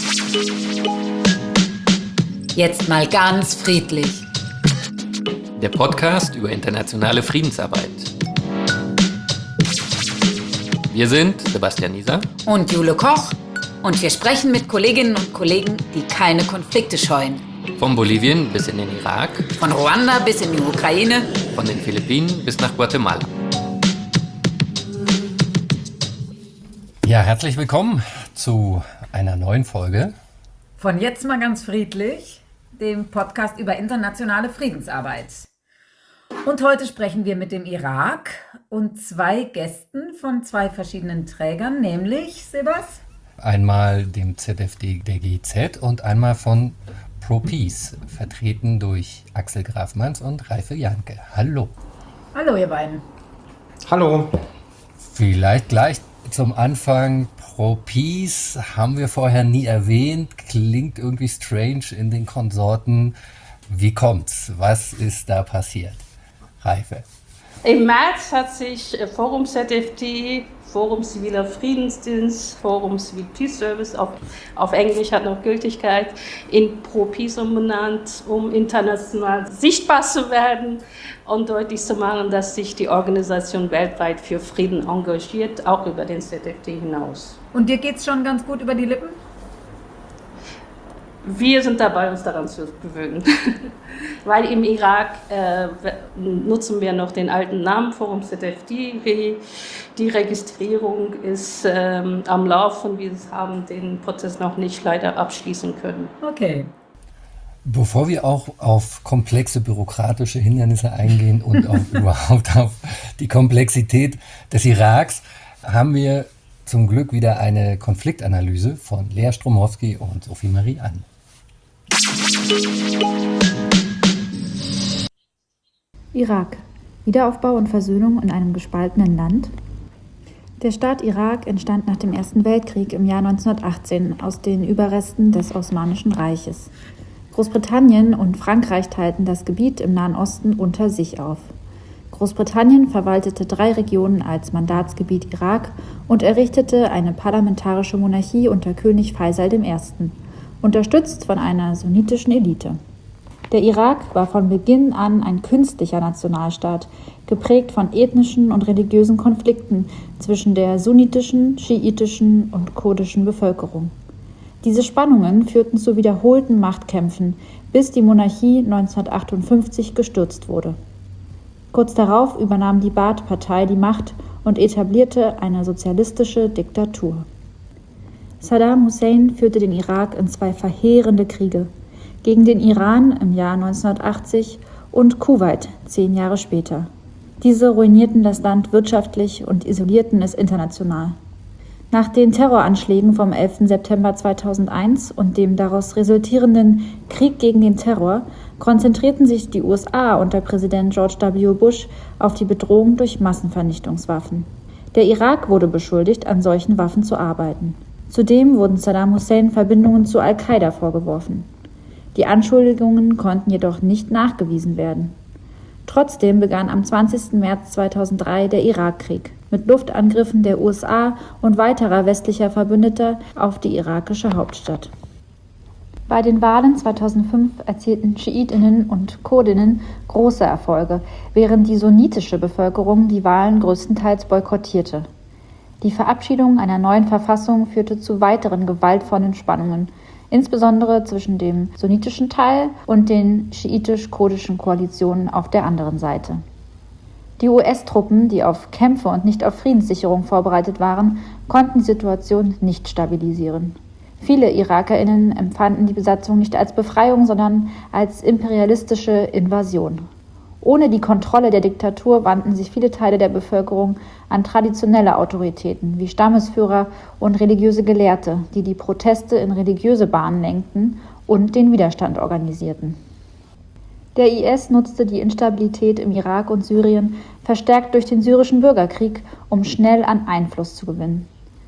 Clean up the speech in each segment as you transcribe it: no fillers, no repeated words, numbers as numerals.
Jetzt mal ganz friedlich. Der Podcast über internationale Friedensarbeit. Wir sind Sebastian Nieser Und Jule Koch. Und wir sprechen mit Kolleginnen und Kollegen, die keine Konflikte scheuen. von Bolivien bis in den Irak, Von Ruanda bis in die Ukraine. von den Philippinen bis nach Guatemala. Ja, herzlich willkommen zu einer neuen Folge. Von Jetzt mal ganz friedlich, dem Podcast über internationale Friedensarbeit. Und heute sprechen wir mit dem Irak und zwei Gästen von zwei verschiedenen Trägern, nämlich, Sebas? Einmal dem ZfD der GZ und einmal von ProPeace, vertreten durch Axel Grafmanns und Reife Janke. Hallo. Hallo, ihr beiden. Hallo. Vielleicht gleich zum Anfang. ProPeace haben wir vorher nie erwähnt, klingt irgendwie strange in den Konsorten. Wie kommt's? Was ist da passiert? Reife. Im März hat sich Forum ZFD, Forum Ziviler Friedensdienst, Forum Civil Peace Service, auf Englisch hat noch Gültigkeit, in ProPeace umbenannt, um international sichtbar zu werden und deutlich zu machen, dass sich die Organisation weltweit für Frieden engagiert, auch über den ZFD hinaus. Und dir geht's schon ganz gut über die Lippen? Wir sind dabei, uns daran zu gewöhnen, weil im Irak nutzen wir noch den alten Namen Forum ZFD. Die Registrierung ist am Laufen. Wir haben den Prozess noch nicht leider abschließen können. Okay. Bevor wir auch auf komplexe bürokratische Hindernisse eingehen und überhaupt auf die Komplexität des Iraks, haben wir zum Glück wieder eine Konfliktanalyse von Lea Stromowski und Sophie Marie Ann. Irak. Wiederaufbau und Versöhnung in einem gespaltenen Land. Der Staat Irak entstand nach dem Ersten Weltkrieg im Jahr 1918 aus den Überresten des Osmanischen Reiches. Großbritannien und Frankreich teilten das Gebiet im Nahen Osten unter sich auf. Großbritannien verwaltete 3 Regionen als Mandatsgebiet Irak und errichtete eine parlamentarische Monarchie unter König Faisal I., unterstützt von einer sunnitischen Elite. Der Irak war von Beginn an ein künstlicher Nationalstaat, geprägt von ethnischen und religiösen Konflikten zwischen der sunnitischen, schiitischen und kurdischen Bevölkerung. Diese Spannungen führten zu wiederholten Machtkämpfen, bis die Monarchie 1958 gestürzt wurde. Kurz darauf übernahm die Baath-Partei die Macht und etablierte eine sozialistische Diktatur. Saddam Hussein führte den Irak in 2 verheerende Kriege, gegen den Iran im Jahr 1980 und Kuwait 10 Jahre später. Diese ruinierten das Land wirtschaftlich und isolierten es international. Nach den Terroranschlägen vom 11. September 2001 und dem daraus resultierenden Krieg gegen den Terror konzentrierten sich die USA unter Präsident George W. Bush auf die Bedrohung durch Massenvernichtungswaffen. Der Irak wurde beschuldigt, an solchen Waffen zu arbeiten. Zudem wurden Saddam Hussein Verbindungen zu Al-Qaida vorgeworfen. Die Anschuldigungen konnten jedoch nicht nachgewiesen werden. Trotzdem begann am 20. März 2003 der Irakkrieg mit Luftangriffen der USA und weiterer westlicher Verbündeter auf die irakische Hauptstadt. Bei den Wahlen 2005 erzielten Schiitinnen und Kurdinnen große Erfolge, während die sunnitische Bevölkerung die Wahlen größtenteils boykottierte. Die Verabschiedung einer neuen Verfassung führte zu weiteren gewaltvollen Spannungen, insbesondere zwischen dem sunnitischen Teil und den schiitisch-kurdischen Koalitionen auf der anderen Seite. Die US-Truppen, die auf Kämpfe und nicht auf Friedenssicherung vorbereitet waren, konnten die Situation nicht stabilisieren. Viele IrakerInnen empfanden die Besatzung nicht als Befreiung, sondern als imperialistische Invasion. Ohne die Kontrolle der Diktatur wandten sich viele Teile der Bevölkerung an traditionelle Autoritäten wie Stammesführer und religiöse Gelehrte, die die Proteste in religiöse Bahnen lenkten und den Widerstand organisierten. Der IS nutzte die Instabilität im Irak und Syrien, verstärkt durch den syrischen Bürgerkrieg, um schnell an Einfluss zu gewinnen.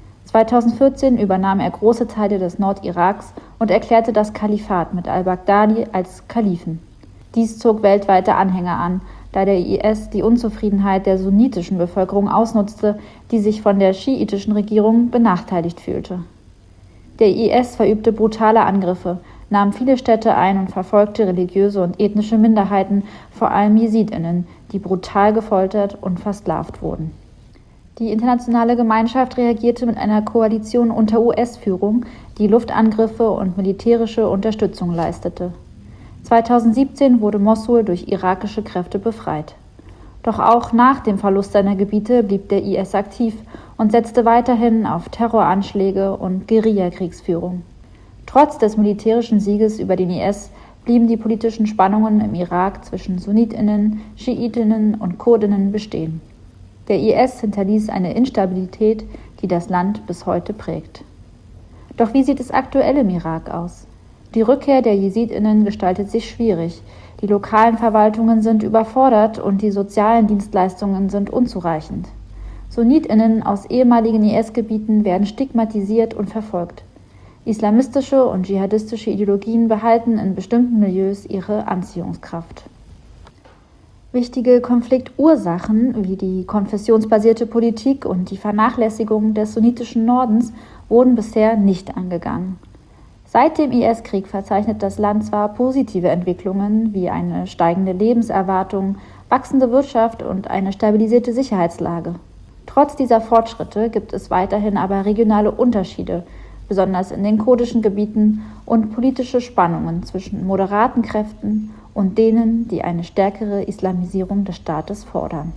2014 übernahm er große Teile des Nordiraks und erklärte das Kalifat mit al-Baghdadi als Kalifen. Dies zog weltweite Anhänger an, da der IS die Unzufriedenheit der sunnitischen Bevölkerung ausnutzte, die sich von der schiitischen Regierung benachteiligt fühlte. Der IS verübte brutale Angriffe, nahm viele Städte ein und verfolgte religiöse und ethnische Minderheiten, vor allem JesidInnen, die brutal gefoltert und versklavt wurden. Die internationale Gemeinschaft reagierte mit einer Koalition unter US-Führung, die Luftangriffe und militärische Unterstützung leistete. 2017 wurde Mossul durch irakische Kräfte befreit. Doch auch nach dem Verlust seiner Gebiete blieb der IS aktiv und setzte weiterhin auf Terroranschläge und Guerillakriegsführung. Trotz des militärischen Sieges über den IS blieben die politischen Spannungen im Irak zwischen SunnitInnen, SchiItinnen und Kurdinnen bestehen. Der IS hinterließ eine Instabilität, die das Land bis heute prägt. Doch wie sieht es aktuell im Irak aus? Die Rückkehr der JesidInnen gestaltet sich schwierig. Die lokalen Verwaltungen sind überfordert und die sozialen Dienstleistungen sind unzureichend. SunnitInnen aus ehemaligen IS-Gebieten werden stigmatisiert und verfolgt. Islamistische und dschihadistische Ideologien behalten in bestimmten Milieus ihre Anziehungskraft. Wichtige Konfliktursachen wie die konfessionsbasierte Politik und die Vernachlässigung des sunnitischen Nordens wurden bisher nicht angegangen. Seit dem IS-Krieg verzeichnet das Land zwar positive Entwicklungen wie eine steigende Lebenserwartung, wachsende Wirtschaft und eine stabilisierte Sicherheitslage. Trotz dieser Fortschritte gibt es weiterhin aber regionale Unterschiede, besonders in den kurdischen Gebieten, und politische Spannungen zwischen moderaten Kräften und denen, die eine stärkere Islamisierung des Staates fordern.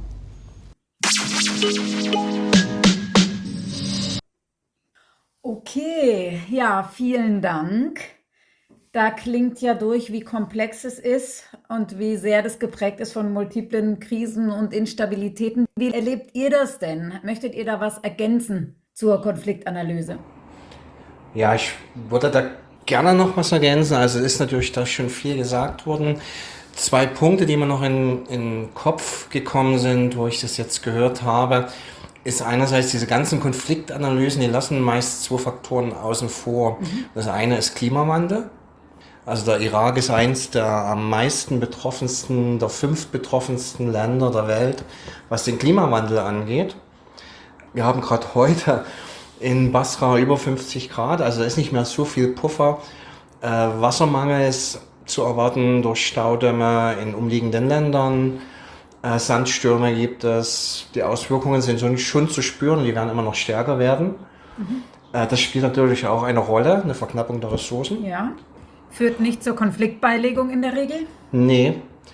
Okay, ja, vielen Dank. Da klingt ja durch, wie komplex es ist und wie sehr das geprägt ist von multiplen Krisen und Instabilitäten. Wie erlebt ihr das denn? Möchtet ihr da was ergänzen zur Konfliktanalyse? Ja, ich würde da gerne noch was ergänzen. Also ist natürlich da schon viel gesagt worden. 2 Punkte, die mir noch in den Kopf gekommen sind, wo ich das jetzt gehört habe, ist einerseits diese ganzen Konfliktanalysen, die lassen meist 2 Faktoren außen vor. Das eine ist Klimawandel. Also der Irak ist eins der am meisten betroffensten, der 5 betroffensten Länder der Welt, was den Klimawandel angeht. Wir haben gerade heute in Basra über 50 Grad, also da ist nicht mehr so viel Puffer. Wassermangel ist zu erwarten durch Staudämme in umliegenden Ländern. Sandstürme gibt es. Die Auswirkungen sind schon zu spüren und die werden immer noch stärker werden. Das spielt natürlich auch eine Rolle, eine Verknappung der Ressourcen. Ja. Führt nicht zur Konfliktbeilegung in der Regel? Nee.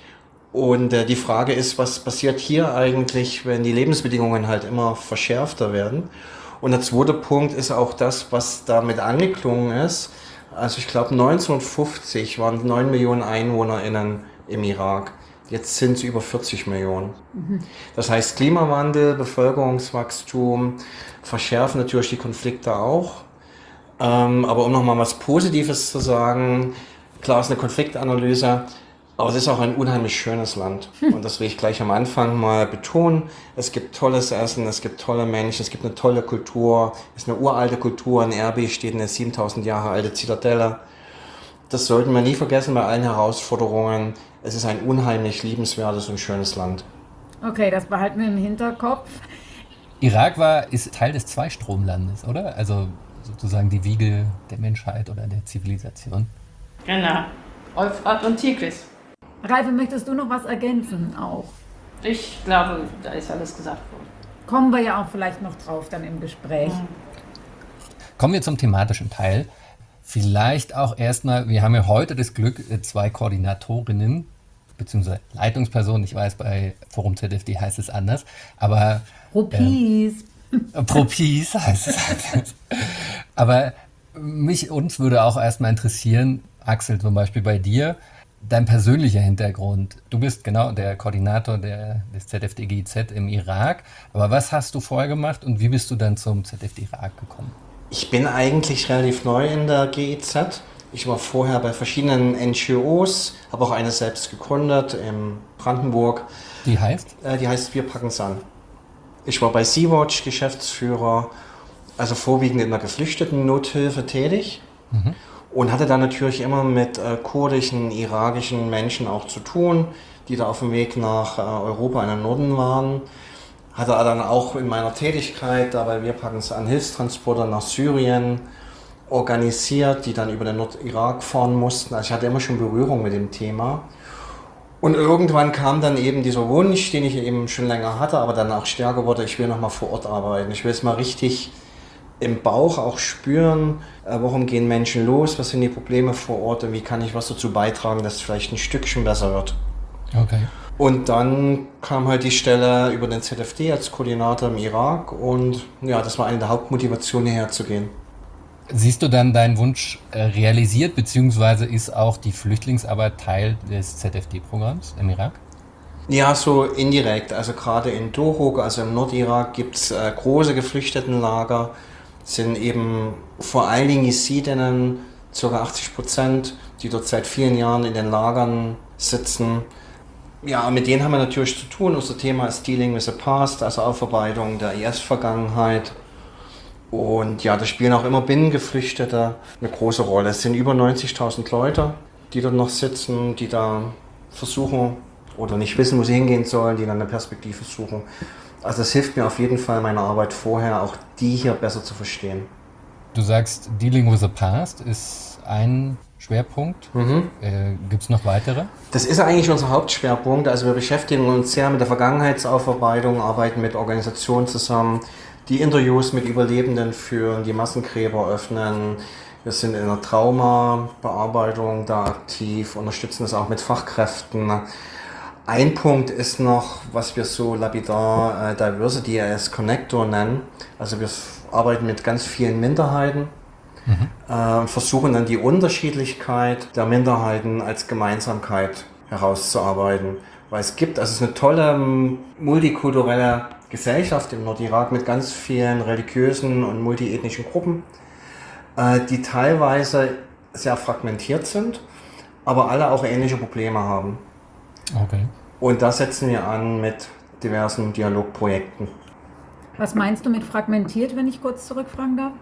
Und die Frage ist, was passiert hier eigentlich, wenn die Lebensbedingungen halt immer verschärfter werden? Und der zweite Punkt ist auch das, was damit angeklungen ist. Also ich glaube 1950 waren 9 Millionen EinwohnerInnen im Irak. Jetzt sind es über 40 Millionen. Das heißt, Klimawandel, Bevölkerungswachstum verschärfen natürlich die Konflikte auch. Aber um nochmal was Positives zu sagen, klar ist eine Konfliktanalyse, aber es ist auch ein unheimlich schönes Land. Und das will ich gleich am Anfang mal betonen. Es gibt tolles Essen, es gibt tolle Menschen, es gibt eine tolle Kultur. Es ist eine uralte Kultur. In Erbil steht eine 7000 Jahre alte Zitadelle. Das sollten wir nie vergessen bei allen Herausforderungen. Es ist ein unheimlich liebenswertes und schönes Land. Okay, das behalten wir im Hinterkopf. Irak ist Teil des Zweistromlandes, oder? Also sozusagen die Wiege der Menschheit oder der Zivilisation. Genau. Euphrat und Tigris. Reife, möchtest du noch was ergänzen auch? Ich glaube, da ist alles gesagt worden. Kommen wir ja auch vielleicht noch drauf dann im Gespräch. Kommen wir zum thematischen Teil. Vielleicht auch erstmal, wir haben ja heute das Glück, 2 Koordinatorinnen, beziehungsweise Leitungspersonen, ich weiß, bei Forum ZFD heißt es anders, aber Pro Peace. Pro Peace heißt es anders. Aber uns würde auch erstmal interessieren, Axel, zum Beispiel bei dir, dein persönlicher Hintergrund. Du bist genau der Koordinator des ZFD GIZ im Irak, aber was hast du vorher gemacht und wie bist du dann zum ZFD Irak gekommen? Ich bin eigentlich relativ neu in der GIZ. Ich war vorher bei verschiedenen NGOs, habe auch eine selbst gegründet in Brandenburg. Die heißt? Die heißt Wir packen's an. Ich war bei Sea-Watch Geschäftsführer, also vorwiegend in der Geflüchteten-Nothilfe tätig und hatte dann natürlich immer mit kurdischen, irakischen Menschen auch zu tun, die da auf dem Weg nach Europa in den Norden waren. Hatte dann auch in meiner Tätigkeit, dabei Wir packen's an, Hilfstransporter nach Syrien organisiert, die dann über den Nordirak fahren mussten. Also ich hatte immer schon Berührung mit dem Thema. Und irgendwann kam dann eben dieser Wunsch, den ich eben schon länger hatte, aber dann auch stärker wurde, ich will nochmal vor Ort arbeiten. Ich will es mal richtig im Bauch auch spüren, warum gehen Menschen los, was sind die Probleme vor Ort und wie kann ich was dazu beitragen, dass es vielleicht ein Stückchen besser wird. Okay. Und dann kam halt die Stelle über den ZFD als Koordinator im Irak und ja, das war eine der Hauptmotivationen, hierher zu gehen. Siehst du dann deinen Wunsch realisiert, beziehungsweise ist auch die Flüchtlingsarbeit Teil des ZFD-Programms im Irak? Ja, so indirekt. Also gerade in Dohuk, also im Nordirak, gibt es große Geflüchtetenlager, sind eben vor allen Dingen Jesidinnen, ca. 80%, die dort seit vielen Jahren in den Lagern sitzen. Ja, mit denen haben wir natürlich zu tun. Unser Thema ist Dealing with the Past, also Aufarbeitung der IS-Vergangenheit. Und ja, da spielen auch immer Binnengeflüchtete eine große Rolle. Es sind über 90.000 Leute, die dort noch sitzen, die da versuchen oder nicht wissen, wo sie hingehen sollen, die dann eine Perspektive suchen. Also das hilft mir auf jeden Fall in meiner Arbeit vorher, auch die hier besser zu verstehen. Du sagst, Dealing with the Past ist ein Schwerpunkt. Gibt es noch weitere? Das ist eigentlich unser Hauptschwerpunkt. Also wir beschäftigen uns sehr mit der Vergangenheitsaufarbeitung, arbeiten mit Organisationen zusammen, die Interviews mit Überlebenden führen, die Massengräber öffnen. Wir sind in der Traumabearbeitung da aktiv, unterstützen das auch mit Fachkräften. Ein Punkt ist noch, was wir so lapidar Diversity as Connector nennen. Also wir arbeiten mit ganz vielen Minderheiten und versuchen dann die Unterschiedlichkeit der Minderheiten als Gemeinsamkeit herauszuarbeiten. Weil es gibt, also es ist eine tolle multikulturelle Gesellschaft im Nordirak mit ganz vielen religiösen und multiethnischen Gruppen, die teilweise sehr fragmentiert sind, aber alle auch ähnliche Probleme haben. Okay. Und da setzen wir an mit diversen Dialogprojekten. Was meinst du mit fragmentiert, wenn ich kurz zurückfragen darf?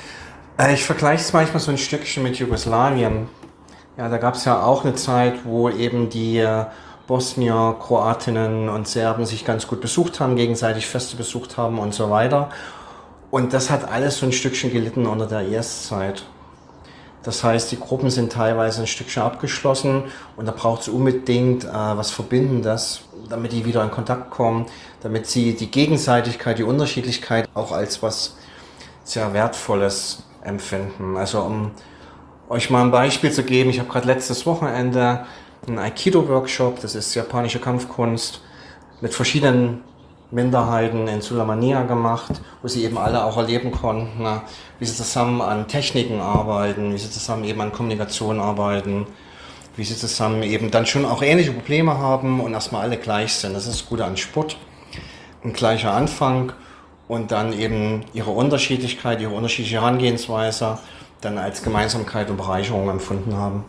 Ich vergleiche es manchmal so ein Stückchen mit Jugoslawien. Ja, da gab es ja auch eine Zeit, wo eben die Bosnier, Kroatinnen und Serben sich ganz gut besucht haben, gegenseitig Feste besucht haben und so weiter. Und das hat alles so ein Stückchen gelitten unter der IS-Zeit. Das heißt, die Gruppen sind teilweise ein Stückchen abgeschlossen und da braucht es unbedingt was Verbindendes, damit die wieder in Kontakt kommen, damit sie die Gegenseitigkeit, die Unterschiedlichkeit auch als was sehr Wertvolles empfinden. Also um euch mal ein Beispiel zu geben, ich habe gerade letztes Wochenende einen Aikido-Workshop, das ist japanische Kampfkunst, mit verschiedenen Minderheiten in Sulaymaniyah gemacht, wo sie eben alle auch erleben konnten, wie sie zusammen an Techniken arbeiten, wie sie zusammen eben an Kommunikation arbeiten, wie sie zusammen eben dann schon auch ähnliche Probleme haben und erstmal alle gleich sind. Das ist das Gute an Sport, ein gleicher Anfang und dann eben ihre Unterschiedlichkeit, ihre unterschiedliche Herangehensweise dann als Gemeinsamkeit und Bereicherung empfunden haben.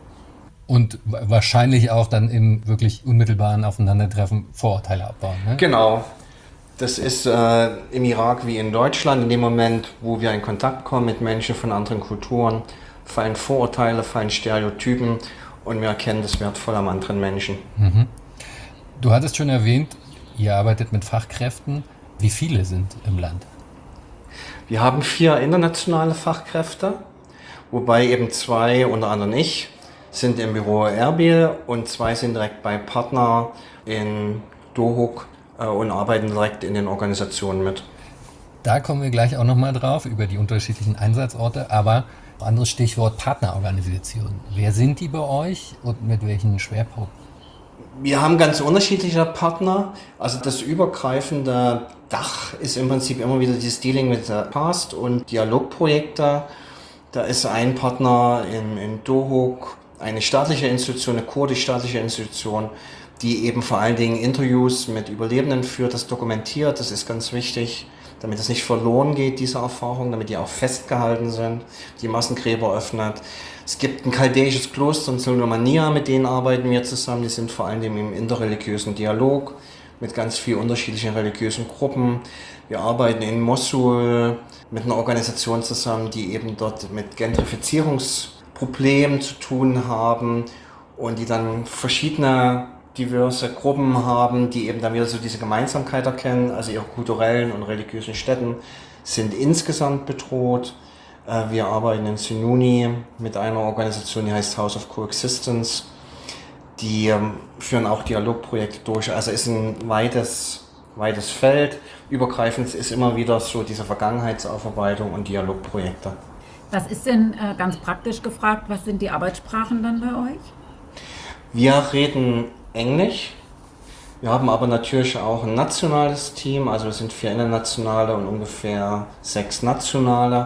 Und wahrscheinlich auch dann im wirklich unmittelbaren Aufeinandertreffen Vorurteile abbauen. Ne? Genau. Das ist im Irak wie in Deutschland. In dem Moment, wo wir in Kontakt kommen mit Menschen von anderen Kulturen, fallen Vorurteile, fallen Stereotypen und wir erkennen das Wertvolle am anderen Menschen. Du hattest schon erwähnt, ihr arbeitet mit Fachkräften. Wie viele sind im Land? Wir haben 4 internationale Fachkräfte, wobei eben 2, unter anderem ich, sind im Büro Erbil und 2 sind direkt bei Partner in Dohuk und arbeiten direkt in den Organisationen mit. Da kommen wir gleich auch nochmal drauf, über die unterschiedlichen Einsatzorte, aber anderes Stichwort Partnerorganisationen. Wer sind die bei euch und mit welchen Schwerpunkten? Wir haben ganz unterschiedliche Partner. Also das übergreifende Dach ist im Prinzip immer wieder dieses Dealing with the Past und Dialogprojekte. Da ist ein Partner in Dohuk, eine staatliche Institution, eine kurdisch-staatliche Institution, die eben vor allen Dingen Interviews mit Überlebenden führt, das dokumentiert, das ist ganz wichtig, damit es nicht verloren geht, diese Erfahrung, damit die auch festgehalten sind, die Massengräber öffnet. Es gibt ein chaldäisches Kloster in Sulaymaniyah, mit denen arbeiten wir zusammen, die sind vor allen Dingen im interreligiösen Dialog mit ganz vielen unterschiedlichen religiösen Gruppen. Wir arbeiten in Mosul mit einer Organisation zusammen, die eben dort mit Gentrifizierungsproblemen zu tun haben und die dann verschiedene diverse Gruppen haben, die eben dann wieder so diese Gemeinsamkeit erkennen, also ihre kulturellen und religiösen Stätten sind insgesamt bedroht. Wir arbeiten in Sinuni mit einer Organisation, die heißt House of Coexistence. Die führen auch Dialogprojekte durch. Also ist ein weites Feld. Übergreifend ist immer wieder so diese Vergangenheitsaufarbeitung und Dialogprojekte. Was ist denn ganz praktisch gefragt, was sind die Arbeitssprachen dann bei euch? Wir reden Englisch. Wir haben aber natürlich auch ein nationales Team. Also es sind 4 internationale und ungefähr 6 nationale.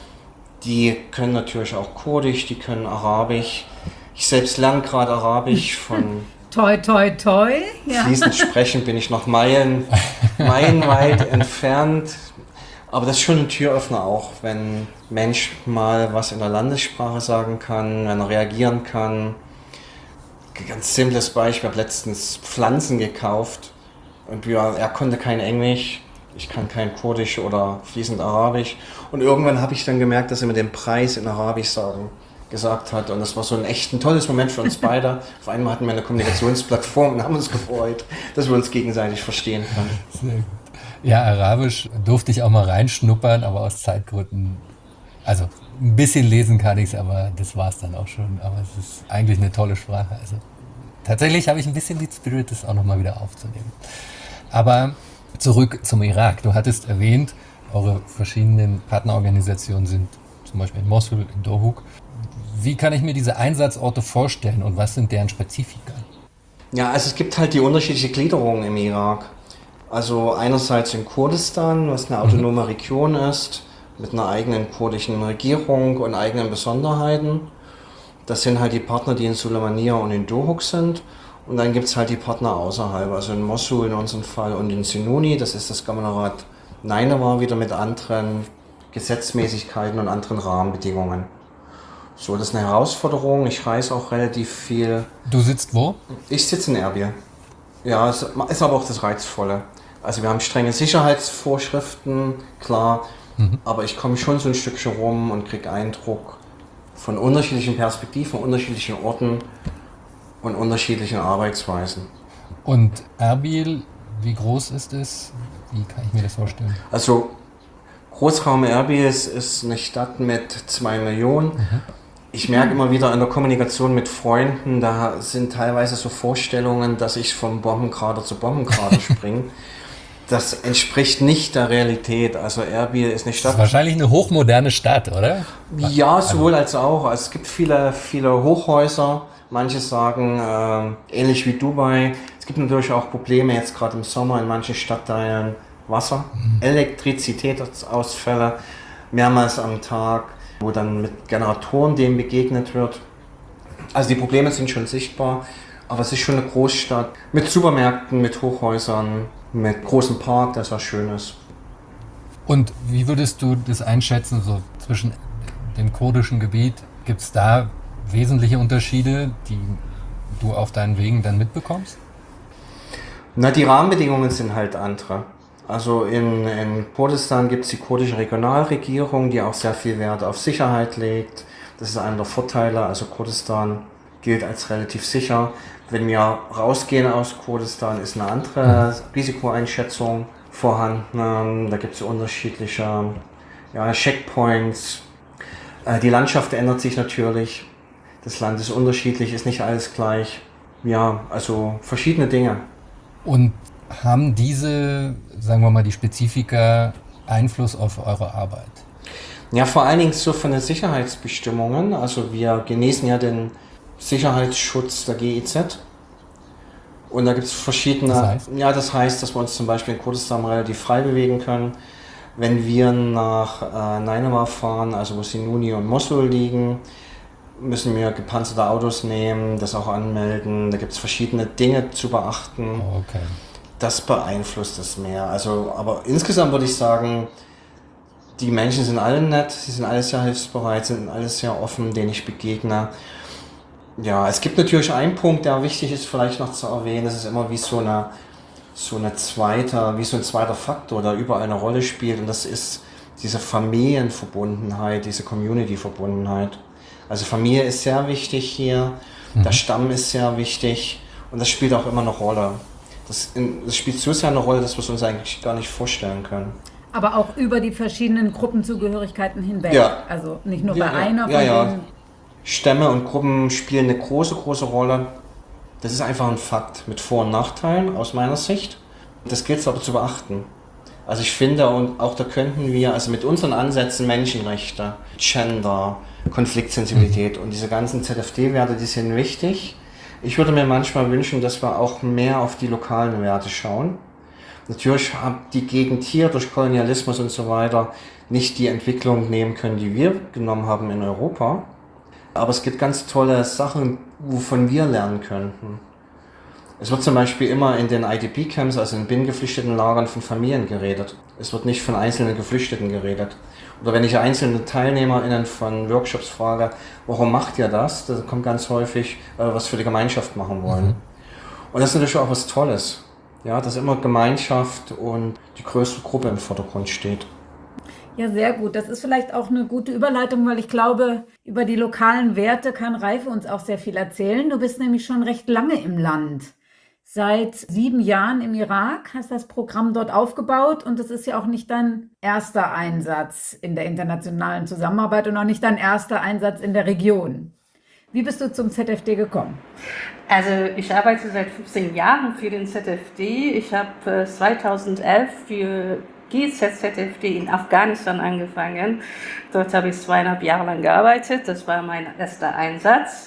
Die können natürlich auch Kurdisch, die können Arabisch. Ich selbst lerne gerade Arabisch von... Toi, toi, toi. Ja. Fließend sprechen bin ich noch meilenweit entfernt. Aber das ist schon ein Türöffner auch, wenn ein Mensch mal was in der Landessprache sagen kann, wenn er reagieren kann. Ein ganz simples Beispiel, ich habe letztens Pflanzen gekauft und er konnte kein Englisch. Ich kann kein Kurdisch oder fließend Arabisch. Und irgendwann habe ich dann gemerkt, dass er mir den Preis in Arabisch gesagt hat. Und das war so ein tolles Moment für uns beide. Auf einmal hatten wir eine Kommunikationsplattform und haben uns gefreut, dass wir uns gegenseitig verstehen können. Sehr gut. Ja, Arabisch durfte ich auch mal reinschnuppern, aber aus Zeitgründen, also ein bisschen lesen kann ich es, aber das war es dann auch schon. Aber es ist eigentlich eine tolle Sprache. Also tatsächlich habe ich ein bisschen die Spirit, das auch nochmal wieder aufzunehmen. Aber zurück zum Irak. Du hattest erwähnt, eure verschiedenen Partnerorganisationen sind zum Beispiel in Mosul, in Dohuk. Wie kann ich mir diese Einsatzorte vorstellen und was sind deren Spezifika? Ja, also es gibt halt die unterschiedliche Gliederung im Irak. Also einerseits in Kurdistan, was eine autonome Region ist, mit einer eigenen kurdischen Regierung und eigenen Besonderheiten. Das sind halt die Partner, die in Sulaymaniyah und in Dohuk sind. Und dann gibt es halt die Partner außerhalb, also in Mosul in unserem Fall und in Sinuni, das ist das Governorat Nineveh wieder mit anderen Gesetzmäßigkeiten und anderen Rahmenbedingungen. So, das ist eine Herausforderung, ich reise auch relativ viel. Du sitzt wo? Ich sitze in Erbil. Ja, es ist aber auch das Reizvolle. Also wir haben strenge Sicherheitsvorschriften, klar, aber ich komme schon so ein Stückchen rum und kriege Eindruck von unterschiedlichen Perspektiven, unterschiedlichen Orten und unterschiedlichen Arbeitsweisen. Und Erbil, wie groß ist es? Wie kann ich mir das vorstellen? Also Großraum Erbil ist eine Stadt mit 2 Millionen. Ich merke immer wieder in der Kommunikation mit Freunden, da sind teilweise so Vorstellungen, dass ich vom Bombenkrater zu Bombenkrater springe. Das entspricht nicht der Realität. Also Erbil ist eine Stadt... Das ist wahrscheinlich eine hochmoderne Stadt, oder? Ja, sowohl als auch. Also es gibt viele Hochhäuser. Manche sagen, ähnlich wie Dubai. Es gibt natürlich auch Probleme, jetzt gerade im Sommer in manchen Stadtteilen. Wasser, Elektrizitätsausfälle, mehrmals am Tag, wo dann mit Generatoren dem begegnet wird. Also die Probleme sind schon sichtbar, aber es ist schon eine Großstadt mit Supermärkten, mit Hochhäusern, mit großem Park, das was Schönes. Und wie würdest du das einschätzen, so zwischen dem kurdischen Gebiet? Gibt es da wesentliche Unterschiede, die du auf deinen Wegen dann mitbekommst? Na, die Rahmenbedingungen sind halt andere. Also in Kurdistan gibt es die kurdische Regionalregierung, die auch sehr viel Wert auf Sicherheit legt. Das ist einer der Vorteile. Also Kurdistan gilt als relativ sicher. Wenn wir rausgehen aus Kurdistan, ist eine andere Risikoeinschätzung vorhanden. Da gibt es unterschiedliche Checkpoints. Die Landschaft ändert sich natürlich. Das Land ist unterschiedlich, ist nicht alles gleich. Ja, also verschiedene Dinge. Und haben diese, sagen wir mal, die Spezifika Einfluss auf eure Arbeit? Ja, vor allen Dingen so von den Sicherheitsbestimmungen. Also wir genießen ja den Sicherheitsschutz der GIZ. Und da gibt es verschiedene... Das heißt? Ja, das heißt, dass wir uns zum Beispiel in Kurdistan relativ frei bewegen können. Wenn wir nach Nineveh fahren, also wo Sinuni und Mosul liegen, müssen wir gepanzerte Autos nehmen, das auch anmelden. Da gibt es verschiedene Dinge zu beachten. Oh, okay. Das beeinflusst es mehr. Also, aber insgesamt würde ich sagen, die Menschen sind alle nett, sie sind alle sehr hilfsbereit, sind alle sehr offen, denen ich begegne. Ja, es gibt natürlich einen Punkt, der wichtig ist, vielleicht noch zu erwähnen. Das ist immer wie so ein zweiter Faktor, der überall eine Rolle spielt. Und das ist diese Familienverbundenheit, diese Community-Verbundenheit. Also Familie ist sehr wichtig hier, der Stamm ist sehr wichtig und das spielt auch immer eine Rolle. Das spielt so sehr eine Rolle, dass wir es uns eigentlich gar nicht vorstellen können. Aber auch über die verschiedenen Gruppenzugehörigkeiten hinweg. Ja. Also nicht nur Ja, bei ja, einer ja, von ja. denen. Stämme und Gruppen spielen eine große, große Rolle. Das ist einfach ein Fakt mit Vor- und Nachteilen aus meiner Sicht. Das gilt es aber zu beachten. Also ich finde, und auch da könnten wir, also mit unseren Ansätzen Menschenrechte, Gender, Konfliktsensibilität und diese ganzen ZFD-Werte, die sind wichtig. Ich würde mir manchmal wünschen, dass wir auch mehr auf die lokalen Werte schauen. Natürlich hat die Gegend hier durch Kolonialismus und so weiter nicht die Entwicklung nehmen können, die wir genommen haben in Europa. Aber es gibt ganz tolle Sachen, wovon wir lernen könnten. Es wird zum Beispiel immer in den IDP-Camps, also in binnengeflüchteten Lagern, von Familien geredet. Es wird nicht von einzelnen Geflüchteten geredet. Oder wenn ich einzelne TeilnehmerInnen von Workshops frage, warum macht ihr das? Da kommt ganz häufig, was für die Gemeinschaft machen wollen. Und das ist natürlich auch was Tolles. Ja, dass immer Gemeinschaft und die größere Gruppe im Vordergrund steht. Ja, sehr gut. Das ist vielleicht auch eine gute Überleitung, weil ich glaube, über die lokalen Werte kann Reife uns auch sehr viel erzählen. Du bist nämlich schon recht lange im Land. Seit 7 Jahren im Irak, hast das Programm dort aufgebaut und es ist ja auch nicht dein erster Einsatz in der internationalen Zusammenarbeit und auch nicht dein erster Einsatz in der Region. Wie bist du zum ZFD gekommen? Also ich arbeite seit 15 Jahren für den ZFD. Ich habe 2011 für GZZFD in Afghanistan angefangen. Dort habe ich 2,5 Jahre lang gearbeitet. Das war mein erster Einsatz.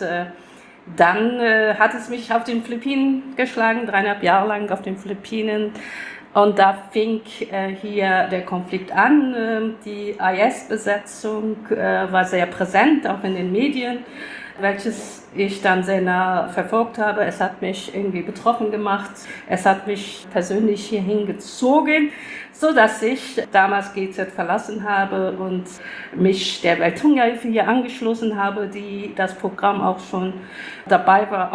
Dann hat es mich auf den Philippinen geschlagen, 3,5 Jahre lang auf den Philippinen. Und da fing hier der Konflikt an. Die IS-Besetzung war sehr präsent, auch in den Medien, welches ich dann sehr nah verfolgt habe. Es hat mich irgendwie betroffen gemacht. Es hat mich persönlich hierhin gezogen, so dass ich damals GZ verlassen habe und mich der Welthungerhilfe hier angeschlossen habe, die das Programm auch schon dabei war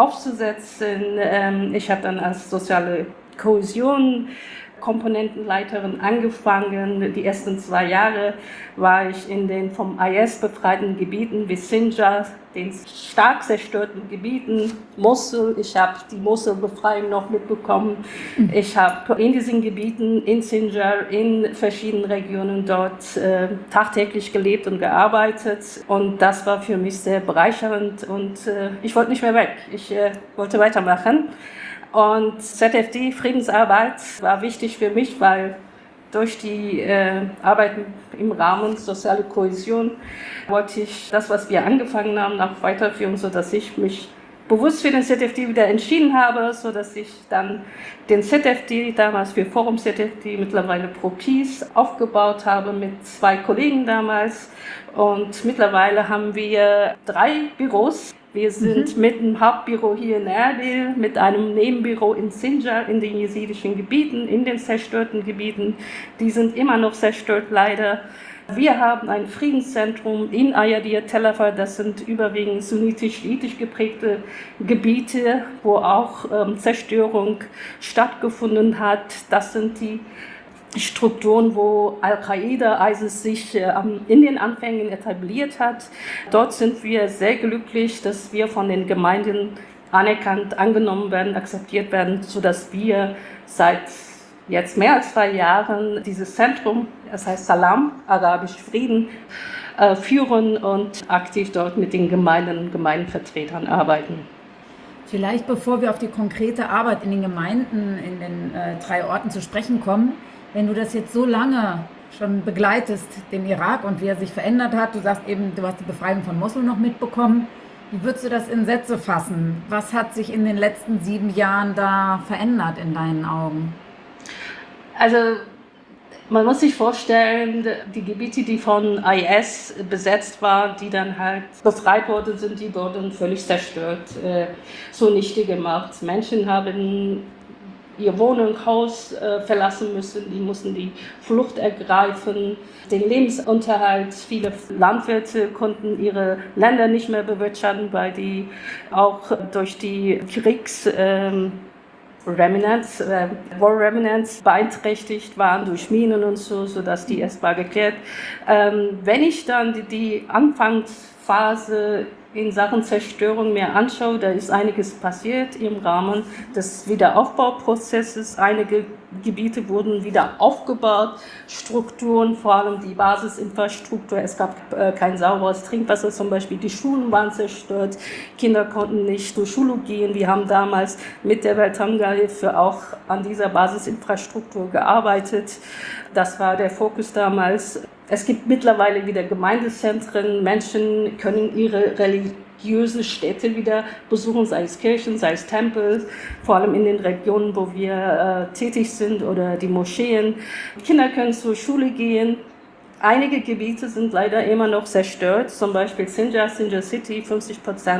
aufzusetzen. Ich habe dann als soziale Kohäsion Komponentenleiterin angefangen. Die ersten 2 Jahre war ich in den vom IS befreiten Gebieten wie Sinjar, den stark zerstörten Gebieten, Mosul. Ich habe die Mosul-Befreiung noch mitbekommen. Ich habe in diesen Gebieten, in Sinjar, in verschiedenen Regionen dort tagtäglich gelebt und gearbeitet. Und das war für mich sehr bereichernd und ich wollte nicht mehr weg. Ich wollte weitermachen. Und ZFD Friedensarbeit war wichtig für mich, weil durch die Arbeit im Rahmen soziale Kohäsion wollte ich das, was wir angefangen haben, auch weiterführen, sodass ich mich bewusst für den ZFD wieder entschieden habe, sodass ich dann den ZFD, damals für Forum ZFD, mittlerweile Pro Peace, aufgebaut habe mit 2 Kollegen damals. Und mittlerweile haben wir 3 Büros. Wir sind mit einem Hauptbüro hier in Erbil, mit einem Nebenbüro in Sinjar, in den jesidischen Gebieten, in den zerstörten Gebieten. Die sind immer noch zerstört, leider. Wir haben ein Friedenszentrum in Ayadir, Tel Afar. Das sind überwiegend sunnitisch-schiitisch geprägte Gebiete, wo auch Zerstörung stattgefunden hat. Das sind die Strukturen, wo Al-Qaida, ISIS sich in den Anfängen etabliert hat. Dort sind wir sehr glücklich, dass wir von den Gemeinden anerkannt, angenommen werden, akzeptiert werden, sodass wir seit jetzt mehr als 2 Jahren dieses Zentrum, das heißt Salam, arabisch Frieden, führen und aktiv dort mit den Gemeinden und Gemeindenvertretern arbeiten. Vielleicht bevor wir auf die konkrete Arbeit in den Gemeinden, in den 3 Orten zu sprechen kommen, wenn du das jetzt so lange schon begleitest, den Irak und wie er sich verändert hat, du sagst eben, du hast die Befreiung von Mosul noch mitbekommen, wie würdest du das in Sätze fassen? Was hat sich in den letzten 7 Jahren da verändert in deinen Augen? Also man muss sich vorstellen, die Gebiete, die von IS besetzt waren, die dann halt befreit worden sind, die wurden völlig zerstört, zunichte gemacht. Menschen haben ihr Wohnung, Haus verlassen müssen, die mussten die Flucht ergreifen, den Lebensunterhalt. Viele Landwirte konnten ihre Länder nicht mehr bewirtschaften, weil die auch durch die War Remnants beeinträchtigt waren durch Minen und so, sodass die erstmal geklärt. Wenn ich dann die Anfangs Phase in Sachen Zerstörung mir anschaue, da ist einiges passiert im Rahmen des Wiederaufbauprozesses. Einige Gebiete wurden wieder aufgebaut, Strukturen, vor allem die Basisinfrastruktur. Es gab kein sauberes Trinkwasser, zum Beispiel die Schulen waren zerstört, Kinder konnten nicht zur Schule gehen. Wir haben damals mit der Welthunger-Hilfe auch an dieser Basisinfrastruktur gearbeitet. Das war der Fokus damals. Es gibt mittlerweile wieder Gemeindezentren, Menschen können ihre religiösen Städte wieder besuchen, sei es Kirchen, sei es Tempel, vor allem in den Regionen, wo wir tätig sind, oder die Moscheen. Kinder können zur Schule gehen. Einige Gebiete sind leider immer noch zerstört, zum Beispiel Sinjar City, 50%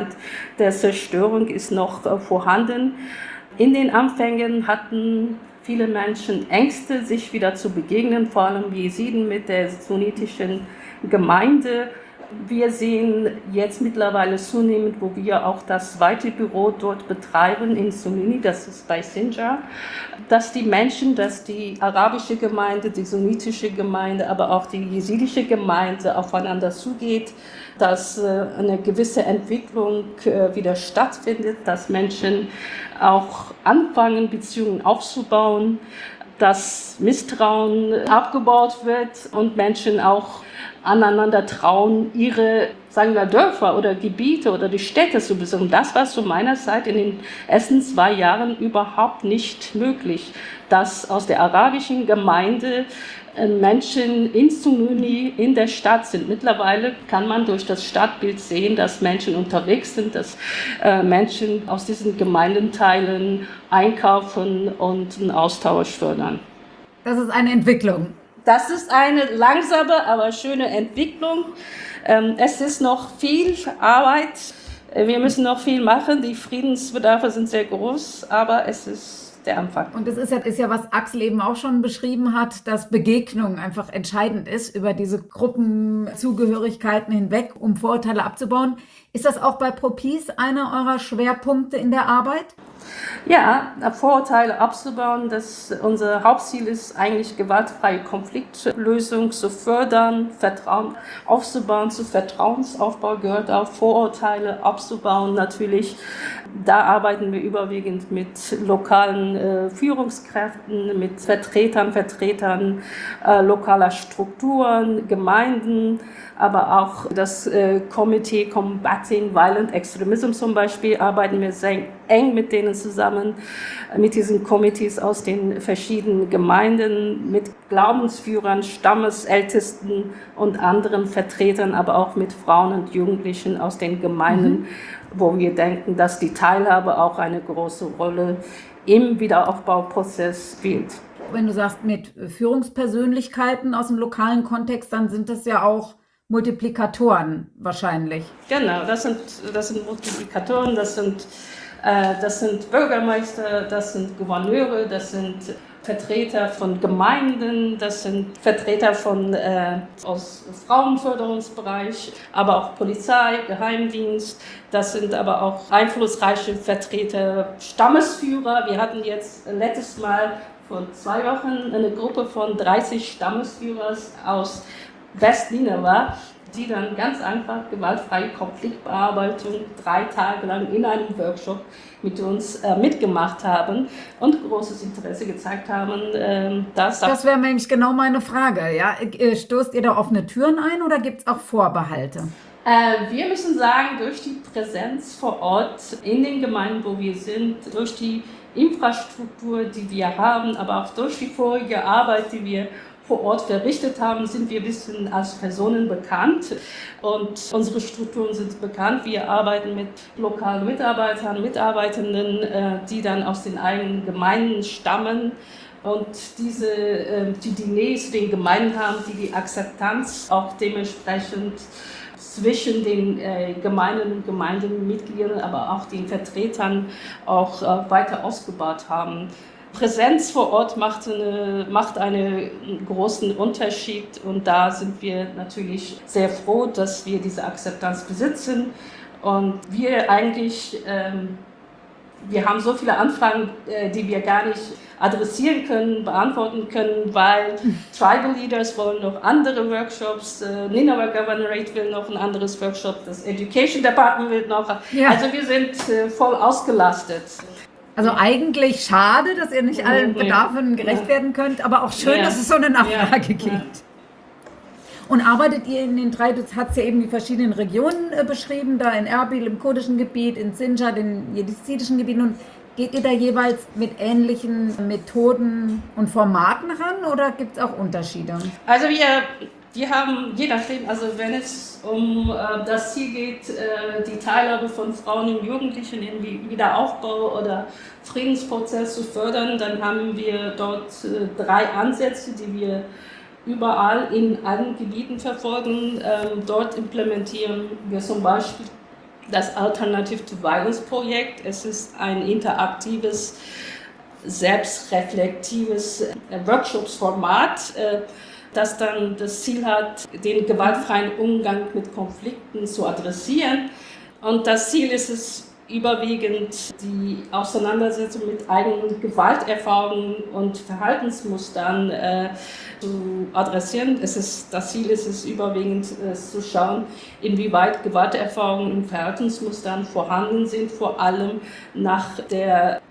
der Zerstörung ist noch vorhanden. In den Anfängen hatten viele Menschen Ängste, sich wieder zu begegnen, vor allem Jesiden mit der sunnitischen Gemeinde. Wir sehen jetzt mittlerweile zunehmend, wo wir auch das zweite Büro dort betreiben in Sumini, das ist bei Sinjar, dass die Menschen, dass die arabische Gemeinde, die sunnitische Gemeinde, aber auch die jesidische Gemeinde aufeinander zugeht, dass eine gewisse Entwicklung wieder stattfindet, dass Menschen auch anfangen, Beziehungen aufzubauen, dass Misstrauen abgebaut wird und Menschen auch aneinander trauen, ihre, sagen wir, Dörfer oder Gebiete oder die Städte zu besuchen. Das war zu meiner Zeit in den ersten 2 Jahren überhaupt nicht möglich, dass aus der arabischen Gemeinde Menschen in Sumini in der Stadt sind. Mittlerweile kann man durch das Stadtbild sehen, dass Menschen unterwegs sind, dass Menschen aus diesen Gemeindenteilen einkaufen und einen Austausch fördern. Das ist eine Entwicklung. Das ist eine langsame, aber schöne Entwicklung. Es ist noch viel Arbeit. Wir müssen noch viel machen. Die Friedensbedarfe sind sehr groß, aber es ist der Anfang. Und es ist ja, was Axel eben auch schon beschrieben hat, dass Begegnung einfach entscheidend ist, über diese Gruppenzugehörigkeiten hinweg, um Vorurteile abzubauen. Ist das auch bei ProPeace einer eurer Schwerpunkte in der Arbeit? Ja, Vorurteile abzubauen, unser Hauptziel ist eigentlich, gewaltfreie Konfliktlösung zu fördern, Vertrauen aufzubauen. Zu Vertrauensaufbau gehört auch Vorurteile abzubauen natürlich. Da arbeiten wir überwiegend mit lokalen Führungskräften, mit Vertretern lokaler Strukturen, Gemeinden, aber auch das Committee Combating Violent Extremism zum Beispiel, arbeiten wir sehr eng mit denen zusammen, mit diesen Committees aus den verschiedenen Gemeinden, mit Glaubensführern, Stammesältesten und anderen Vertretern, aber auch mit Frauen und Jugendlichen aus den Gemeinden, wo wir denken, dass die Teilhabe auch eine große Rolle im Wiederaufbauprozess spielt. Wenn du sagst, mit Führungspersönlichkeiten aus dem lokalen Kontext, dann sind das ja auch Multiplikatoren wahrscheinlich. Genau, das sind Multiplikatoren, das sind Bürgermeister, das sind Gouverneure, das sind Vertreter von Gemeinden, das sind Vertreter aus Frauenförderungsbereich, aber auch Polizei, Geheimdienst, das sind aber auch einflussreiche Vertreter, Stammesführer. Wir hatten jetzt letztes Mal vor 2 Wochen eine Gruppe von 30 Stammesführern aus West-Nineveh, die dann ganz einfach gewaltfreie Konfliktbearbeitung 3 Tage lang in einem Workshop mit uns mitgemacht haben und großes Interesse gezeigt haben. Das wäre nämlich genau meine Frage. Ja? Stoßt ihr da offene Türen ein oder gibt es auch Vorbehalte? Wir müssen sagen, durch die Präsenz vor Ort in den Gemeinden, wo wir sind, durch die Infrastruktur, die wir haben, aber auch durch die vorige Arbeit, die wir vor Ort verrichtet haben, sind wir ein bisschen als Personen bekannt und unsere Strukturen sind bekannt. Wir arbeiten mit lokalen Mitarbeitern, Mitarbeitenden, die dann aus den eigenen Gemeinden stammen und die Nähe zu den Gemeinden haben, die Akzeptanz auch dementsprechend zwischen den Gemeinden und Gemeindemitgliedern, aber auch den Vertretern auch weiter ausgebaut haben. Präsenz vor Ort macht einen großen Unterschied und da sind wir natürlich sehr froh, dass wir diese Akzeptanz besitzen und wir haben so viele Anfragen, die wir gar nicht adressieren können, beantworten können, weil Tribal Leaders wollen noch andere Workshops, Nineveh Governorate will noch ein anderes Workshop, das Education Department will noch. Ja. Also wir sind voll ausgelastet. Also eigentlich schade, dass ihr nicht allen Bedarfen gerecht werden könnt, aber auch schön, dass es so eine Nachfrage gibt. Und arbeitet ihr in den 3, du hast ja eben die verschiedenen Regionen beschrieben, da in Erbil, im kurdischen Gebiet, in Sinjar, den jesidischen Gebieten, und geht ihr da jeweils mit ähnlichen Methoden und Formaten ran oder gibt es auch Unterschiede? Also wir haben, je nachdem, also wenn es um das Ziel geht, die Teilhabe von Frauen und Jugendlichen in Wiederaufbau oder Friedensprozess zu fördern, dann haben wir dort 3 Ansätze, die wir überall in allen Gebieten verfolgen. Dort implementieren wir zum Beispiel das Alternative to Violence Projekt. Es ist ein interaktives, selbstreflektives Workshopsformat, das dann das Ziel hat, den gewaltfreien Umgang mit Konflikten zu adressieren. Und das Ziel ist es, überwiegend die Auseinandersetzung mit eigenen Gewalterfahrungen und Verhaltensmustern zu adressieren. Das Ziel ist es überwiegend zu schauen, inwieweit Gewalterfahrungen und Verhaltensmustern vorhanden sind, vor allem nach der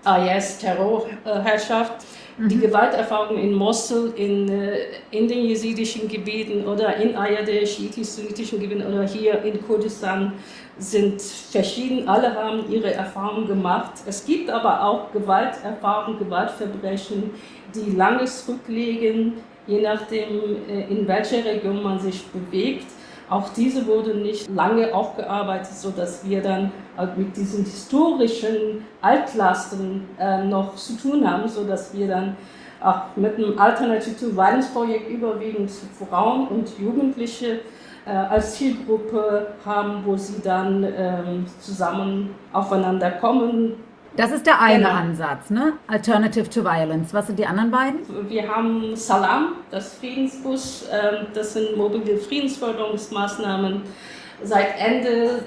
IS-Terrorherrschaft. Die Gewalterfahrungen in Mosul, in den jesidischen Gebieten oder in Ayadeh, schiitisch-sunnitischen Gebieten oder hier in Kurdistan sind verschieden. Alle haben ihre Erfahrungen gemacht. Es gibt aber auch Gewalterfahrungen, Gewaltverbrechen, die lange zurückliegen, je nachdem, in welcher Region man sich bewegt. Auch diese wurde nicht lange aufgearbeitet, sodass wir dann mit diesen historischen Altlasten noch zu tun haben, sodass wir dann auch mit einem Alternative to Violence Projekt überwiegend Frauen und Jugendliche als Zielgruppe haben, wo sie dann zusammen aufeinander kommen. Das ist der eine Ansatz, ne? Alternative to Violence. Was sind die anderen beiden? Wir haben Salam, das Friedensbus. Das sind mobile Friedensförderungsmaßnahmen. Seit Ende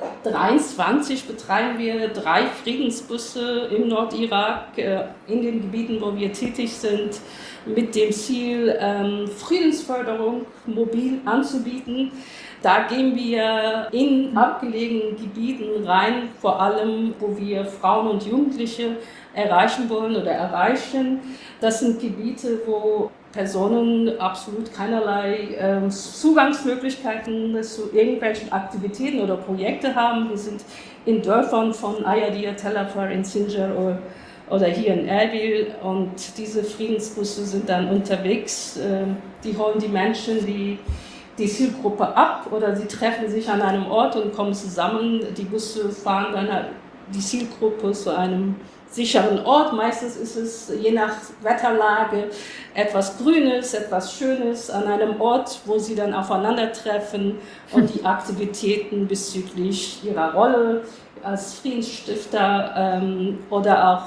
2023 betreiben wir 3 Friedensbusse im Nordirak, in den Gebieten, wo wir tätig sind, mit dem Ziel, Friedensförderung mobil anzubieten. Da gehen wir in abgelegenen Gebieten rein, vor allem, wo wir Frauen und Jugendliche erreichen wollen oder erreichen. Das sind Gebiete, wo Personen absolut keinerlei Zugangsmöglichkeiten zu irgendwelchen Aktivitäten oder Projekten haben. Wir sind in Dörfern von Ayadeh, Tel Afar, in Sinjar oder hier in Erbil, und diese Friedensbusse sind dann unterwegs. Die holen die Menschen, die Zielgruppe ab, oder sie treffen sich an einem Ort und kommen zusammen. Die Busse fahren dann halt die Zielgruppe zu einem sicheren Ort. Meistens ist es je nach Wetterlage etwas Grünes, etwas Schönes, an einem Ort, wo sie dann aufeinandertreffen und die Aktivitäten bezüglich ihrer Rolle als Friedensstifter oder auch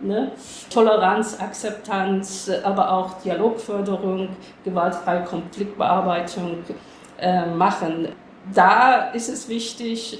Toleranz, Akzeptanz, aber auch Dialogförderung, gewaltfreie Konfliktbearbeitung machen. Da ist es wichtig,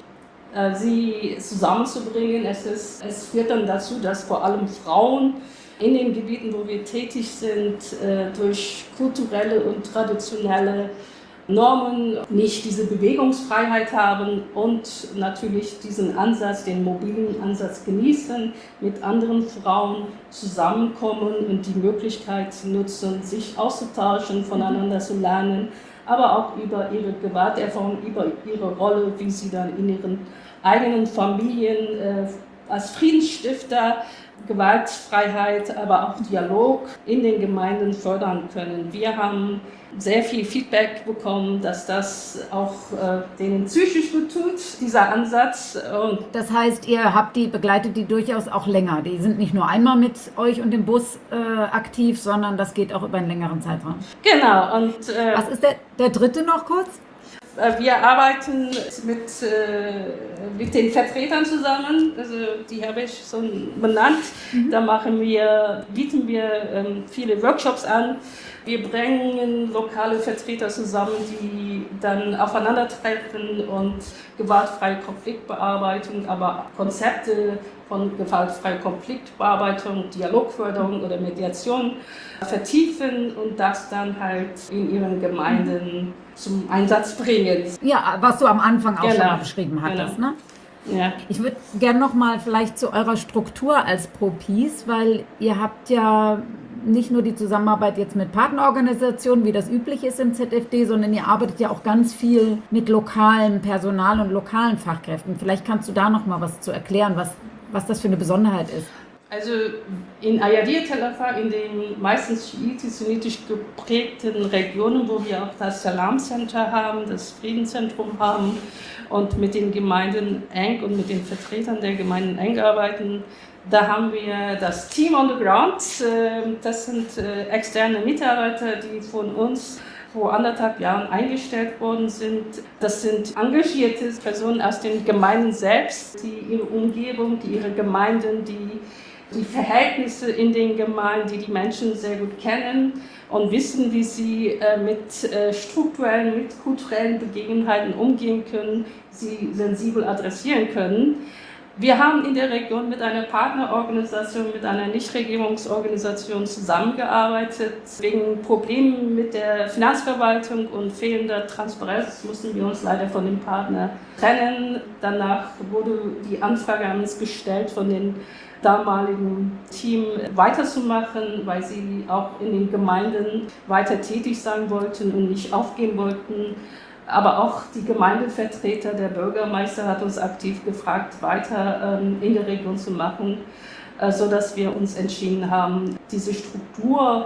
sie zusammenzubringen. Es führt dann dazu, dass vor allem Frauen in den Gebieten, wo wir tätig sind, durch kulturelle und traditionelle Normen nicht diese Bewegungsfreiheit haben und natürlich diesen Ansatz, den mobilen Ansatz genießen, mit anderen Frauen zusammenkommen und die Möglichkeit nutzen, sich auszutauschen, voneinander zu lernen, aber auch über ihre Gewalterfahrung, über ihre Rolle, wie sie dann in ihren eigenen Familien als Friedensstifter Gewaltfreiheit, aber auch Dialog in den Gemeinden fördern können. Wir haben sehr viel Feedback bekommen, dass das auch denen psychisch gut tut, dieser Ansatz. Und das heißt, ihr begleitet die durchaus auch länger. Die sind nicht nur einmal mit euch und dem Bus aktiv, sondern das geht auch über einen längeren Zeitraum. Genau. Und was ist der dritte noch kurz? Wir arbeiten mit den Vertretern zusammen, also die habe ich so benannt. Da bieten wir viele Workshops an. Wir bringen lokale Vertreter zusammen, die dann aufeinandertreffen und gewaltfreie Konfliktbearbeitung, aber Konzepte von gewaltfreier Konfliktbearbeitung, Dialogförderung oder Mediation vertiefen und das dann halt in ihren Gemeinden zum Einsatz bringen. Ja, was du am Anfang auch schon mal beschrieben hattest, ne? Ja. Ich würde gerne noch mal vielleicht zu eurer Struktur als ProPeace, weil ihr habt ja nicht nur die Zusammenarbeit jetzt mit Partnerorganisationen, wie das üblich ist im ZFD, sondern ihr arbeitet ja auch ganz viel mit lokalem Personal und lokalen Fachkräften. Vielleicht kannst du da noch mal was zu erklären, was das für eine Besonderheit ist. Also in Ayadir Tel Afar, in den meistens schiitisch-sunnitisch geprägten Regionen, wo wir auch das Salam Center haben, das Friedenszentrum haben und mit den Gemeinden eng und mit den Vertretern der Gemeinden eng arbeiten, da haben wir das Team on the Ground. Das sind externe Mitarbeiter, die von uns vor 1,5 Jahren eingestellt worden sind. Das sind engagierte Personen aus den Gemeinden selbst, die ihre Umgebung, die ihre Gemeinden, die Verhältnisse in den Gemeinden, die Menschen sehr gut kennen und wissen, wie sie mit strukturellen, mit kulturellen Begebenheiten umgehen können, sie sensibel adressieren können. Wir haben in der Region mit einer Partnerorganisation, mit einer Nichtregierungsorganisation zusammengearbeitet. Wegen Problemen mit der Finanzverwaltung und fehlender Transparenz mussten wir uns leider von dem Partner trennen. Danach wurde die Anfrage an uns gestellt von den damaligen Team weiterzumachen, weil sie auch in den Gemeinden weiter tätig sein wollten und nicht aufgeben wollten. Aber auch die Gemeindevertreter, der Bürgermeister hat uns aktiv gefragt, weiter in der Region zu machen, sodass wir uns entschieden haben, diese Struktur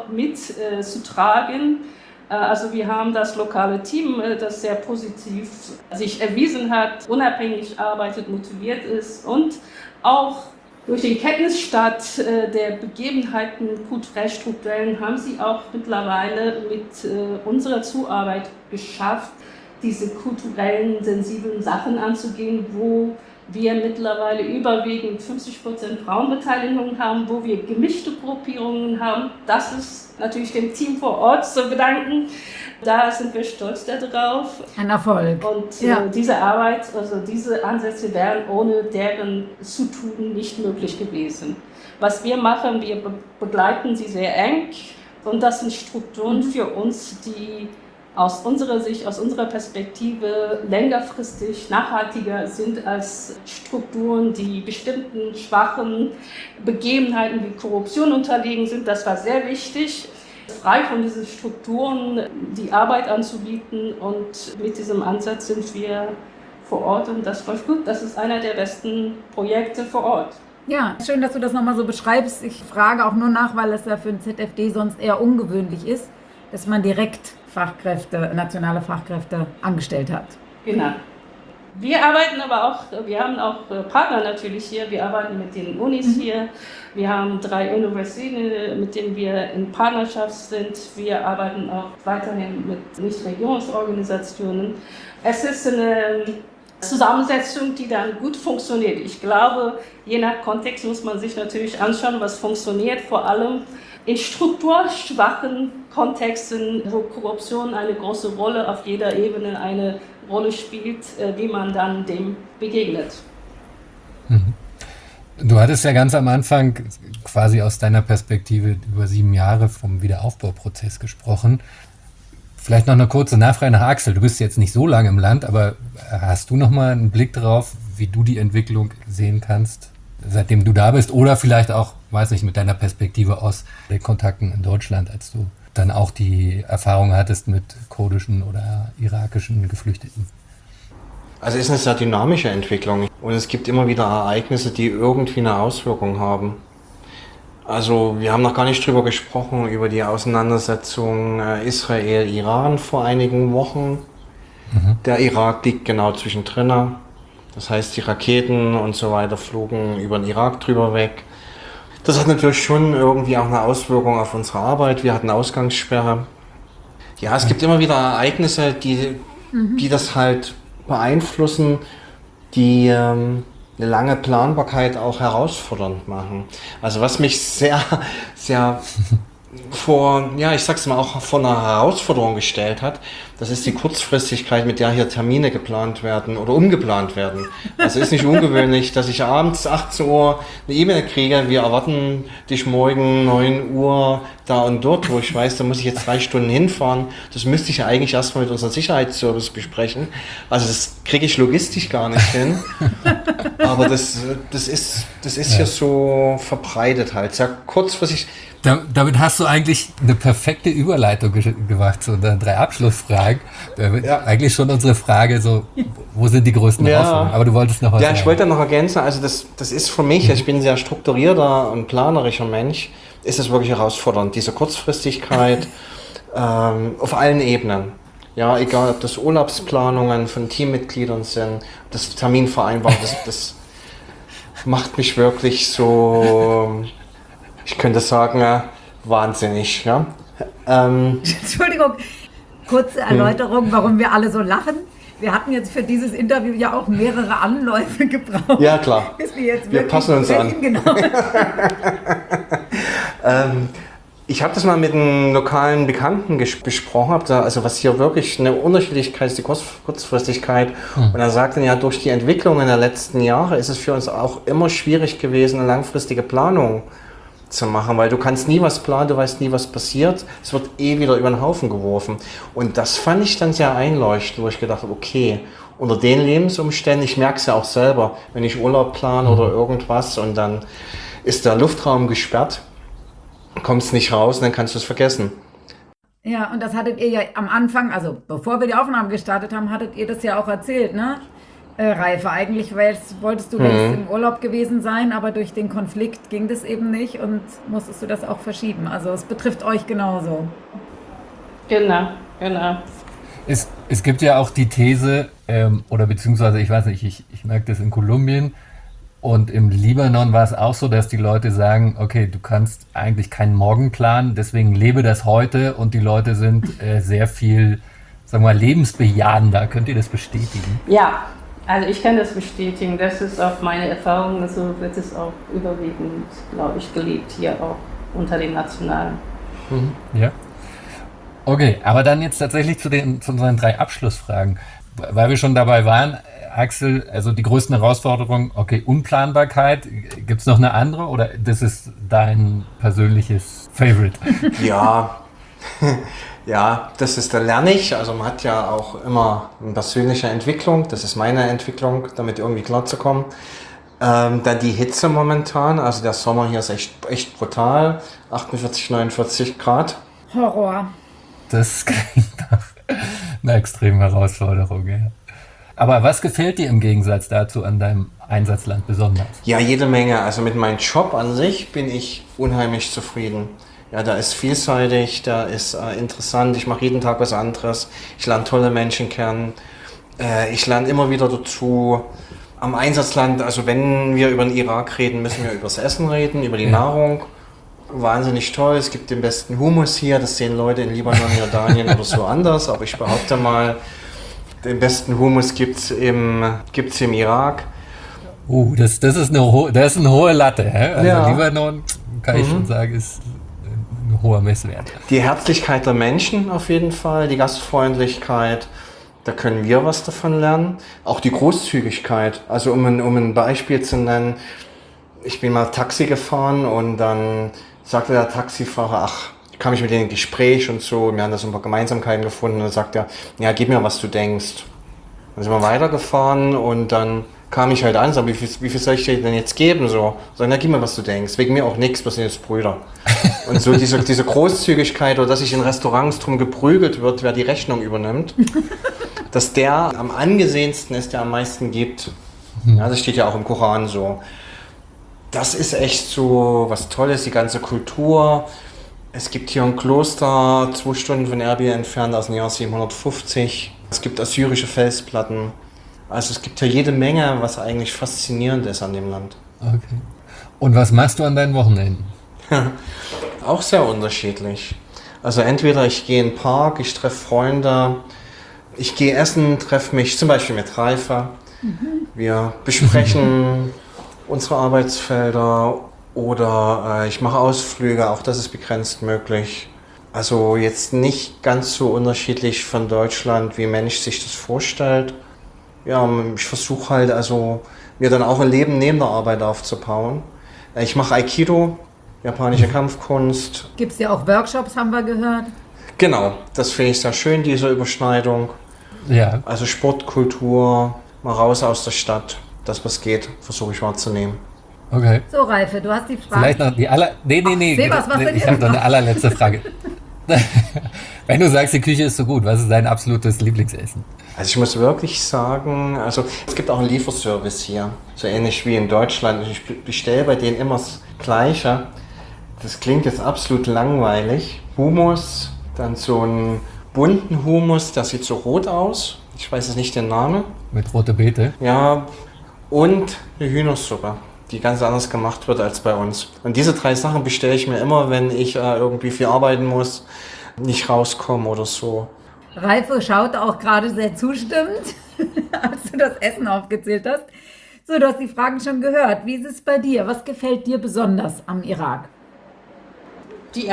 mitzutragen. Also wir haben das lokale Team, das sehr positiv sich erwiesen hat, unabhängig arbeitet, motiviert ist und auch durch den Kenntnisstand der Begebenheiten kulturell strukturellen haben sie auch mittlerweile mit unserer Zuarbeit geschafft, diese kulturellen, sensiblen Sachen anzugehen, wo wir mittlerweile überwiegend 50% Frauenbeteiligung haben, wo wir gemischte Gruppierungen haben. Das ist natürlich dem Team vor Ort zu bedanken. Da sind wir stolz darauf. Ein Erfolg. Und diese Arbeit, also diese Ansätze wären ohne deren Zutun nicht möglich gewesen. Was wir machen, wir begleiten sie sehr eng und das sind Strukturen für uns, die aus unserer Sicht, aus unserer Perspektive längerfristig nachhaltiger sind als Strukturen, die bestimmten schwachen Begebenheiten wie Korruption unterlegen sind. Das war sehr wichtig, frei von diesen Strukturen die Arbeit anzubieten und mit diesem Ansatz sind wir vor Ort und das läuft gut. Das ist einer der besten Projekte vor Ort. Ja, schön, dass du das nochmal so beschreibst. Ich frage auch nur nach, weil es ja für den ZFD sonst eher ungewöhnlich ist, dass man direkt nationale Fachkräfte angestellt hat. Genau. Wir arbeiten aber auch, wir haben auch Partner natürlich hier, wir arbeiten mit den Unis hier, wir haben 3 Universitäten, mit denen wir in Partnerschaft sind, wir arbeiten auch weiterhin mit Nichtregierungsorganisationen. Es ist eine Zusammensetzung, die dann gut funktioniert. Ich glaube, je nach Kontext muss man sich natürlich anschauen, was funktioniert, vor allem in strukturschwachen Kontexten, wo Korruption eine große Rolle auf jeder Ebene eine Rolle spielt, wie man dann dem begegnet. Du hattest ja ganz am Anfang quasi aus deiner Perspektive über 7 Jahre vom Wiederaufbauprozess gesprochen. Vielleicht noch eine kurze Nachfrage nach Axel. Du bist jetzt nicht so lange im Land, aber hast du noch mal einen Blick darauf, wie du die Entwicklung sehen kannst, seitdem du da bist? Oder vielleicht auch, weiß nicht, mit deiner Perspektive aus den Kontakten in Deutschland, als du dann auch die Erfahrung hattest mit kurdischen oder irakischen Geflüchteten? Also es ist eine sehr dynamische Entwicklung und es gibt immer wieder Ereignisse, die irgendwie eine Auswirkung haben. Also wir haben noch gar nicht drüber gesprochen, über die Auseinandersetzung Israel-Iran vor einigen Wochen. Der Irak liegt genau zwischendrin. Das heißt, die Raketen und so weiter flogen über den Irak drüber weg. Das hat natürlich schon irgendwie auch eine Auswirkung auf unsere Arbeit. Wir hatten Ausgangssperre. Ja, es gibt immer wieder Ereignisse, die die das halt beeinflussen, die eine lange Planbarkeit auch herausfordernd machen. Also was mich sehr, sehr ich sag's mal, auch vor einer Herausforderung gestellt hat, das ist die Kurzfristigkeit, mit der hier Termine geplant werden oder umgeplant werden. Also ist nicht ungewöhnlich, dass ich abends 18 Uhr eine E-Mail kriege, wir erwarten dich morgen 9 Uhr da und dort, wo ich weiß, da muss ich jetzt 3 Stunden hinfahren. Das müsste ich ja eigentlich erstmal mit unserem Sicherheitsservice besprechen. Also das kriege ich logistisch gar nicht hin. Aber das ist hier so verbreitet halt, sehr kurzfristig. Damit hast du eigentlich eine perfekte Überleitung gemacht zu unseren 3 Abschlussfragen. Eigentlich schon unsere Frage so, wo sind die größten Herausforderungen? Aber du wolltest noch was sagen. Ja, ich wollte noch ergänzen, also das ist für mich, ich bin ein sehr strukturierter und planerischer Mensch, ist es wirklich herausfordernd, diese Kurzfristigkeit auf allen Ebenen. Ja, egal ob das Urlaubsplanungen von Teammitgliedern sind, das Terminvereinbarung, das macht mich wirklich so... Ich könnte sagen, wahnsinnig. Ja? Entschuldigung, kurze Erläuterung, warum wir alle so lachen. Wir hatten jetzt für dieses Interview ja auch mehrere Anläufe gebraucht. Ja, klar. Bis wir jetzt wir passen uns an. Genau. Ich habe das mal mit einem lokalen Bekannten besprochen, also was hier wirklich eine Unterschiedlichkeit ist, die Kurzfristigkeit. Und er sagte, ja, durch die Entwicklung der letzten Jahre ist es für uns auch immer schwierig gewesen, eine langfristige Planung zu machen, weil du kannst nie was planen, du weißt nie, was passiert. Es wird wieder über den Haufen geworfen. Und das fand ich dann sehr einleuchtend, wo ich gedacht habe, okay, unter den Lebensumständen, ich merke es ja auch selber, wenn ich Urlaub plane oder irgendwas und dann ist der Luftraum gesperrt, kommst nicht raus und dann kannst du es vergessen. Ja, und das hattet ihr ja am Anfang, also bevor wir die Aufnahme gestartet haben, hattet ihr das ja auch erzählt, ne? Reife, eigentlich wolltest du längst im Urlaub gewesen sein, aber durch den Konflikt ging das eben nicht und musstest du das auch verschieben. Also es betrifft euch genauso. Genau. Es gibt ja auch die These, oder beziehungsweise, ich weiß nicht, ich merke das in Kolumbien und im Libanon war es auch so, dass die Leute sagen, okay, du kannst eigentlich keinen Morgen planen, deswegen lebe das heute und die Leute sind sehr viel, sagen wir mal, lebensbejahender. Könnt ihr das bestätigen? Ja. Also ich kann das bestätigen, das ist auch meine Erfahrung, also wird es auch überwiegend, glaube ich, gelebt hier auch unter den Nationalen. Ja. Okay, aber dann jetzt tatsächlich zu unseren 3 Abschlussfragen. Weil wir schon dabei waren, Axel, also die größten Herausforderungen, okay, Unplanbarkeit, gibt es noch eine andere oder das ist dein persönliches Favorite? Ja, da lerne ich. Also man hat ja auch immer eine persönliche Entwicklung. Das ist meine Entwicklung, damit irgendwie klarzukommen. Dann die Hitze momentan. Also der Sommer hier ist echt brutal. 48, 49 Grad. Horror. Das klingt nach einer extremen Herausforderung, ja. Aber was gefällt dir im Gegensatz dazu an deinem Einsatzland besonders? Ja, jede Menge. Also mit meinem Job an sich bin ich unheimlich zufrieden. Ja, da ist vielseitig, da ist interessant, ich mache jeden Tag was anderes, ich lerne tolle Menschen kennen, ich lerne immer wieder dazu. Am Einsatzland, also wenn wir über den Irak reden, müssen wir über das Essen reden, über die Nahrung. Wahnsinnig toll, es gibt den besten Hummus hier, das sehen Leute in Libanon, Jordanien oder so anders, aber ich behaupte mal, den besten Hummus gibt's im Irak. Das ist eine hohe Latte, hä? Also ja. Libanon, kann ich schon sagen, ist ein hoher Messwert. Die Herzlichkeit der Menschen auf jeden Fall, die Gastfreundlichkeit, da können wir was davon lernen. Auch die Großzügigkeit, also um ein Beispiel zu nennen, ich bin mal Taxi gefahren und dann sagte der Taxifahrer, kam ich mit denen in Gespräch und so, wir haben da so ein paar Gemeinsamkeiten gefunden und dann sagt er, ja, gib mir, was du denkst. Dann sind wir weitergefahren und dann kam ich halt an, sag, wie viel soll ich dir denn jetzt geben? So, na, gib mir, was du denkst. Wegen mir auch nichts, wir sind jetzt Brüder. Und so diese Großzügigkeit, oder dass sich in Restaurants drum geprügelt wird, wer die Rechnung übernimmt, dass der am angesehensten ist, der am meisten gibt. Ja, das steht ja auch im Koran so. Das ist echt so was Tolles, die ganze Kultur. Es gibt hier ein Kloster, 2 Stunden von Erbil entfernt, aus dem Jahr 750. Es gibt assyrische Felsplatten. Also es gibt ja jede Menge, was eigentlich faszinierend ist an dem Land. Okay. Und was machst du an deinen Wochenenden? Auch sehr unterschiedlich. Also entweder ich gehe in den Park, ich treffe Freunde, Ich gehe essen, treffe mich zum Beispiel mit Reife. Wir besprechen unsere Arbeitsfelder oder ich mache Ausflüge, auch das ist begrenzt möglich. Also jetzt nicht ganz so unterschiedlich von Deutschland, wie Mensch sich das vorstellt. Ja, ich versuche halt also mir dann auch ein Leben neben der Arbeit aufzubauen. Ich mache Aikido, japanische Kampfkunst. Gibt es ja auch Workshops, haben wir gehört. Genau, das finde ich sehr schön, diese Überschneidung. Ja. Also Sport, Kultur, mal raus aus der Stadt. Das, was geht, versuche ich wahrzunehmen. Okay. So, Reife, du hast die Frage. Vielleicht noch die Nee. Sebas, was denn Ich jetzt habe noch eine noch? allerletzte Frage. Wenn du sagst, die Küche ist so gut, was ist dein absolutes Lieblingsessen? Also ich muss wirklich sagen, also es gibt auch einen Lieferservice hier, so ähnlich wie in Deutschland. Ich bestelle bei denen immer das Gleiche. Das klingt jetzt absolut langweilig. Hummus, dann so einen bunten Hummus, der sieht so rot aus. Ich weiß jetzt nicht den Namen. Mit rote Beete? Ja, und eine Hühnersuppe, die ganz anders gemacht wird als bei uns. Und diese 3 Sachen bestelle ich mir immer, wenn ich irgendwie viel arbeiten muss, nicht rauskomme oder so. Reife schaut auch gerade sehr zustimmend, als du das Essen aufgezählt hast. So, du hast die Fragen schon gehört. Wie ist es bei dir? Was gefällt dir besonders am Irak? Die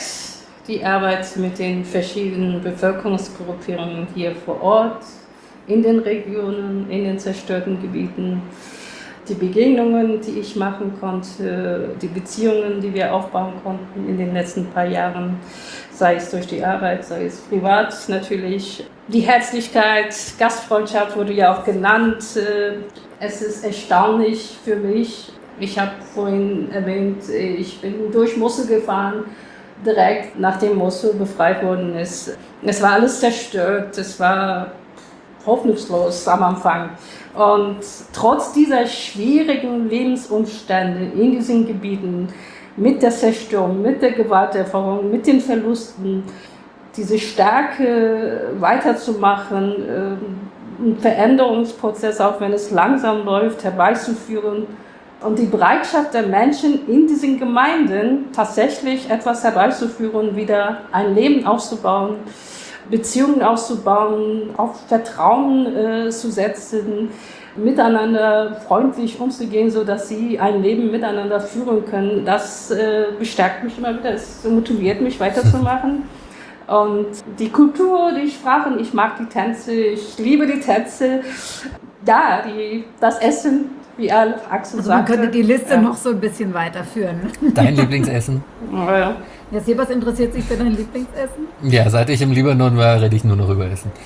Arbeit mit den verschiedenen Bevölkerungsgruppierungen hier vor Ort, in den Regionen, in den zerstörten Gebieten, die Begegnungen, die ich machen konnte, die Beziehungen, die wir aufbauen konnten in den letzten paar Jahren, sei es durch die Arbeit, sei es privat natürlich. Die Herzlichkeit, Gastfreundschaft wurde ja auch genannt. Es ist erstaunlich für mich. Ich habe vorhin erwähnt, ich bin durch Mosul gefahren, direkt nachdem Mosul befreit worden ist. Es war alles zerstört, es war hoffnungslos am Anfang. Und trotz dieser schwierigen Lebensumstände in diesen Gebieten, mit der Zerstörung, mit der Gewalterfahrung, mit den Verlusten, diese Stärke weiterzumachen, einen Veränderungsprozess, auch wenn es langsam läuft, herbeizuführen und die Bereitschaft der Menschen in diesen Gemeinden tatsächlich etwas herbeizuführen, wieder ein Leben aufzubauen, Beziehungen aufzubauen, auf Vertrauen zu setzen, miteinander freundlich umzugehen, sodass sie ein Leben miteinander führen können. Das bestärkt mich immer wieder, es motiviert mich weiterzumachen. Und die Kultur, die Sprachen, ich mag die Tänze, ich liebe die Tänze. Ja, das Essen, wie Axel Also man sagte. könnte die Liste noch so ein bisschen weiterführen. Dein Lieblingsessen? Ja. Ja, Sebas interessiert sich für dein Lieblingsessen? Ja, seit ich im Libanon war, rede ich nur noch über Essen.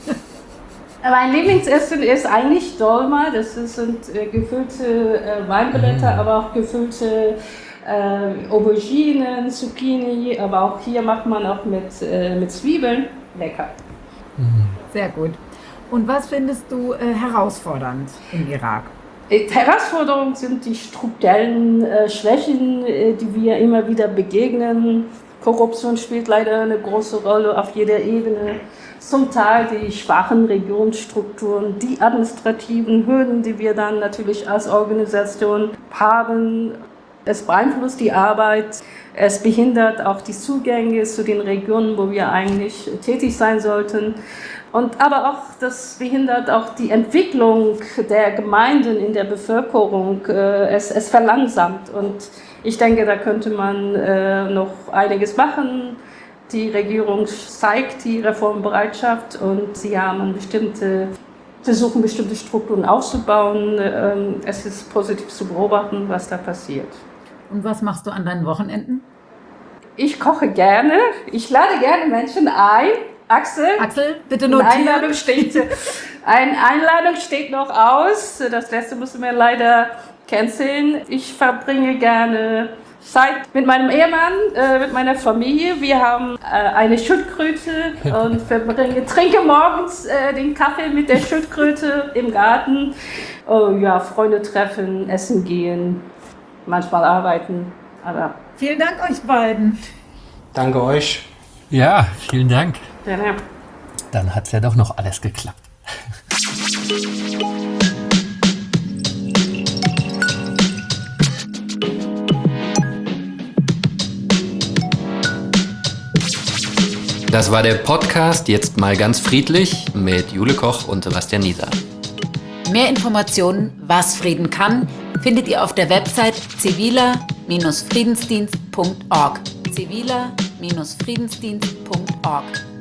Mein Lieblingsessen ist eigentlich Dolma. Das sind gefüllte Weinblätter, aber auch gefüllte Auberginen, Zucchini. Aber auch hier macht man auch mit Zwiebeln. Lecker. Sehr gut. Und was findest du herausfordernd im Irak? Die Herausforderungen sind die strukturellen Schwächen, die wir immer wieder begegnen. Korruption spielt leider eine große Rolle auf jeder Ebene. Zum Teil die schwachen Regionsstrukturen, die administrativen Hürden, die wir dann natürlich als Organisation haben. Es beeinflusst die Arbeit, es behindert auch die Zugänge zu den Regionen, wo wir eigentlich tätig sein sollten. Aber auch das behindert auch die Entwicklung der Gemeinden in der Bevölkerung. Es verlangsamt und ich denke, da könnte man noch einiges machen. Die Regierung zeigt die Reformbereitschaft und sie versuchen bestimmte Strukturen aufzubauen. Es ist positiv zu beobachten, was da passiert. Und was machst du an deinen Wochenenden? Ich koche gerne. Ich lade gerne Menschen ein. Axel, bitte notieren. Eine Einladung steht noch aus. Das letzte müssen wir leider canceln. Ich verbringe gerne Zeit mit meinem Ehemann, mit meiner Familie. Wir haben eine Schildkröte und trinke morgens den Kaffee mit der Schildkröte im Garten. Ja, Freunde treffen, essen gehen, manchmal arbeiten. Aber vielen Dank euch beiden. Danke euch. Ja, vielen Dank. gerne. Dann hat es ja doch noch alles geklappt. Das war der Podcast Jetzt mal ganz friedlich mit Jule Koch und Sebastian Nieser. Mehr Informationen, was Frieden kann, findet ihr auf der Website ziviler-friedensdienst.org. ziviler-friedensdienst.org